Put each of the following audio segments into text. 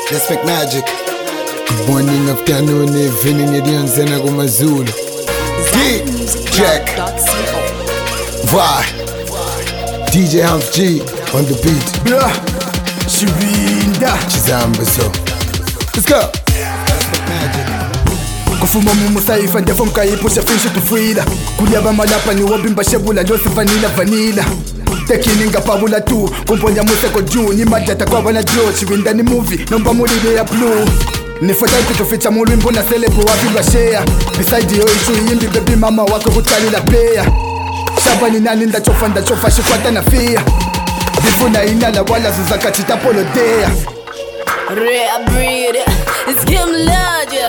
Respect Magic. Good morning, afternoon, evening, edianzena kumazulu. Jack. Why? DJ Humph G on the beat. Shivinda Chizamba so. Let's go. Respect Magic. Kufuma mumusaifa ndefo mkaipusha finshi tufrida kulyaba malapa ni wabimba shebula losi vanilla tekininga pabula tu kumponya museko juu ni majata kwa wana jo chivinda ni movie nomba mulide ya blue nifota kutuficha mulwimbo na celebre wapilwa share beside yo ishu yimbi baby mama wako kutalila player shaba ni nani ndachofa shikwata na fia bifuna inala wala zuzakati tapolodea Rare breed, it's Kim Larger.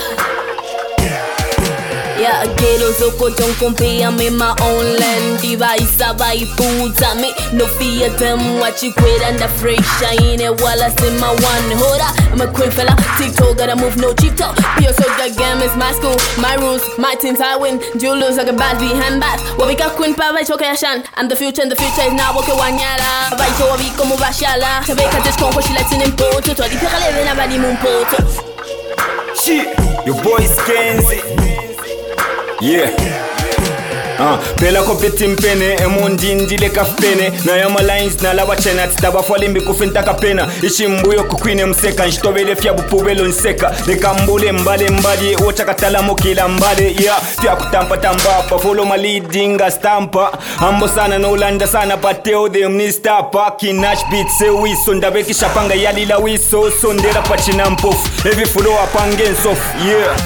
Yeah, ghetto so don't compare, I'm in my own land. Device, I buy foods, I make no fear them. Watch you quit and the fresh shine while I see my one. Hold up, I'm a queen fella. TikTok, gotta move no cheap talk. Pure so that game is my school, my rules, my teams I win. Julos like a bad V handbag. What we got queen power, chocation. I'm the future, and the future is now. Okay, one yala. Right, so we come over shala. Tabeka just come, she likes in import. So I keep living about the moon port. Shit, your boy's Kenzie. Yeah. Pela kopeti mpene emundi ndile kafene na yama lines na lawa chena titaba falimbi kufinta kapena ishimbuyo kukwine mseka nshitobele fya bupubelo nseka nekambule mbale mbali ocha katala mokila mbale yeah fya kutampa tambapa follow my leading stampa ambo sana no landa sana pateo de mnistapa kinash beat se wiso ndabeki shapanga yalila wiso sondera pachina mpofu every follow apangen sof yeah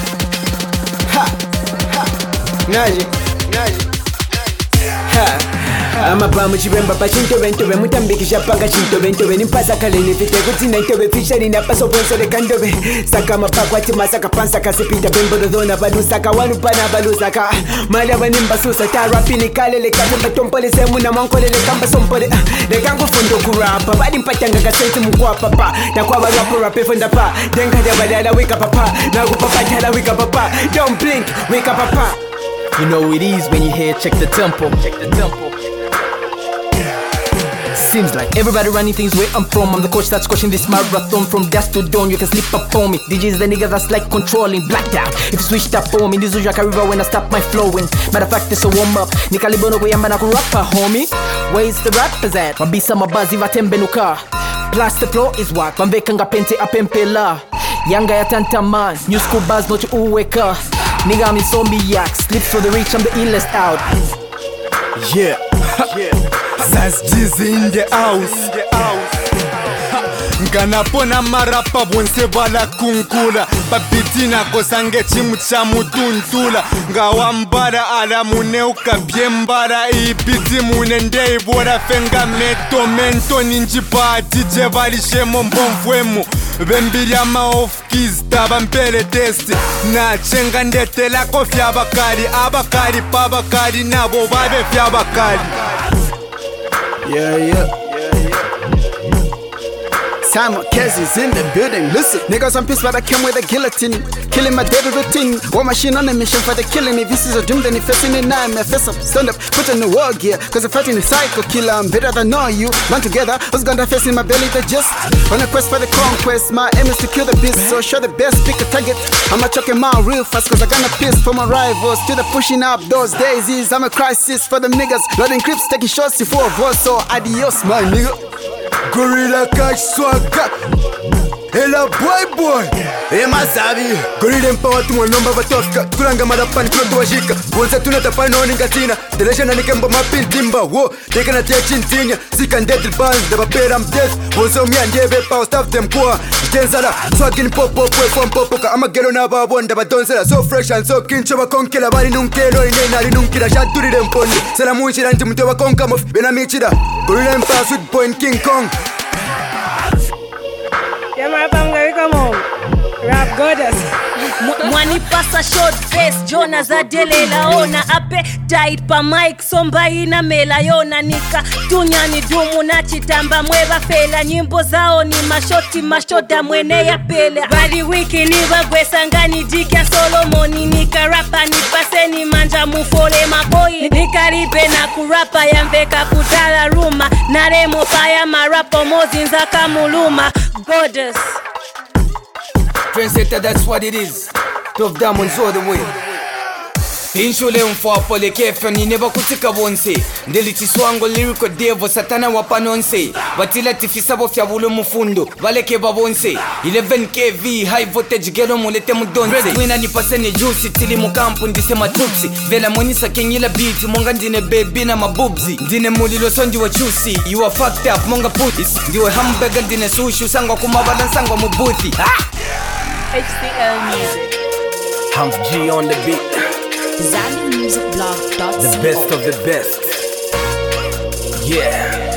Naji amabhamu chivemba pachintoventobe mutambikisha panga chintoventobe nimpasa kaleni fite kuti naitobe fishari napasobonsoleka ndobe saka mapakwati masaka pansaka sipita bembolodhona balusaka wanupana balusaka mali abanimbasusa tarapini kalele katemba semuna mankolele kamba sompole lekangufundo kurapa badimpatanga kasensi mukwapapa nakwabarapurape fondapa denkadabadala wika papa nakupapatala wika papa don't blink wika papa. You know it is when you hear check the tempo. Seems like everybody running things where I'm from. I'm the coach that's coaching this marathon from dusk to dawn. You can slip up on me. DJ's the nigga that's like controlling. Blacked out if you switched up on me. This is Jaka River when I stop my flowing. Matter of fact, it's a warm up. Nikalibono go yamba naku rapper, homie. Where's the rappers at? Mabisa mabazi vatembenuka. Plus the flow is whack. Mambekanga pente apempela. Yanga ya tanta man. New school buzz not uweka. Nigga, I'm in zombie yak. Slip for the reach, I'm the illest out. Yeah. Zaz Jizzy in the house. Nganapona marapa bwense bala kunkula babitina kosange chimu cha mutuntula ngawambara ala muneuka byembara ibiti munende ibora fenga mento ninjipa DJ balishemo mbomvwemu bembiri ama off keys tabampele test na chenga ndetela kofi abakari pabakari nabo babe fyabakari. Yeah. Simon Kessie's in the building, listen. Niggas on piss but I came with a guillotine. Killing my daily routine. War machine on a mission for the killing. If this is a dream then if facing it now, man, face up, stand up, put in the war gear. Cause I'm fighting the psycho killer, I'm better than all you. Run together, who's gonna face in my belly, they just on a quest for the conquest. My aim is to kill the beast, so show the best, pick a target. I'ma chuck him out real fast cause I got a piss for my rivals. Still the pushing up those daisies, I'm a crisis for the niggas. Loading clips, taking shots to 4 of us, so adios my nigga. Gorilla Cash Swagga Ela boy Ema sabi Gorilla Empower tumo nomba batoska Kulanga marapani kuloto wajika Wonsa tunatapa noni ngatina Delesha na nikemba mapintimba Wo Deka na tia chintinya Sika ndedil bands Daba pera mdeath Wonsa umia ndebe power Staff them kwa Jitenzala Swagin popo Pwe popoka Ama gelo na babon Daba donsela So fresh and so kin Choba konkela Bari nunkelo Inena li nunkila Shaturi dempondi Sela munchira Nti mtewa konka mof Bena michida Gorilla Empower Sweet Boy King Kong. Yeah, my family, come on. Rap goddess. Mwani pasa short face Jonas Adele laona appetite pa mic somba ina mela yona nika tunyani dumu na chitamba mweba fela nyimbo zao ni mashoda mwene ya pela bali wiki ni bagwesa ngani jikia Solomoni nika rapa ni paseni manja mufole maboy nikaribe na kurapa ya mveka kutala ruma naremo paya marapo mozinza kamuluma goddess. Trendsetter, that's what it is. Tough diamonds all the way. Inshule mfwapole kefe nineba kutika bonse ndelitiswango lyrical devo satana wapanonse batila tifisa bofya bulu mufundo baleke babonse 11 kv high voltage gelo mulete mudonse wina nipasene juice tili mukampu ndise matupsi vela monisa kenyila beat monga ndine baby na mabubzi ndine mulilo sonji wa chusi you are fucked up monga putis ndiwe hamburger ndine sushi usangwa kumabala sangwa mubuthi HCL Music. Humph G on the beat. ZannyMusicBlog.co. The best of the best. Yeah.